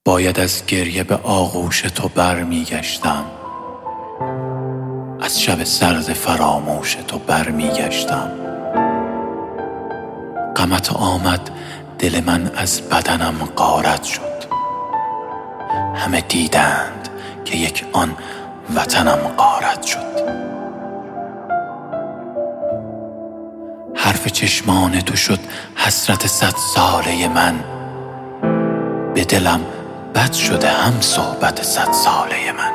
باید از گریه به آغوش تو برمیگشتم، از شب سرد فراموش تو برمیگشتم. غمت آمد دل من از بدنم غارت شد، همه دیدند که یک آن وطنم غارت شد. حرف چشمان تو شد حسرت 100 ساله من، به دلم بد شده هم صحبت 100 ساله من.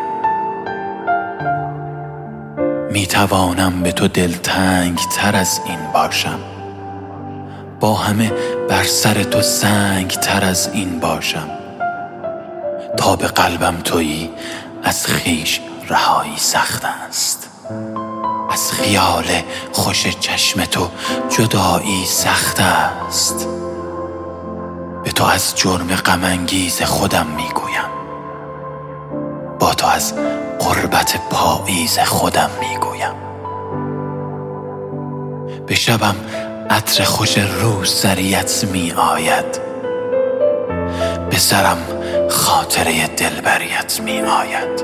می توانم به تو دلتنگ تر از این باشم، با همه بر سر تو سنگ تر از این باشم. تا به قلبم تویی از خویش رهایی سخت است، از خیال خوش چشم تو جدایی سخت است. به تو از جرم غم انگیز خودم میگویم، با تو از غربت پاییز خودم میگویم. به شبم عطر خوش روسریت می آید، به سرم خاطره دلبریت می آید.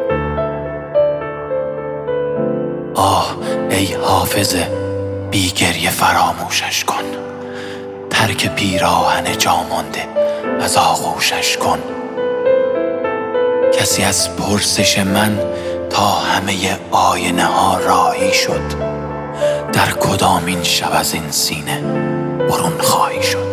آه ای حافظ بی گریه فراموشش کن، ترک پیراهن جا مانده از آغوشش کن. کسی از پرسش من تا همه آینه ها راهی شد، در کدامین شب از این سینه برون خواهی شد.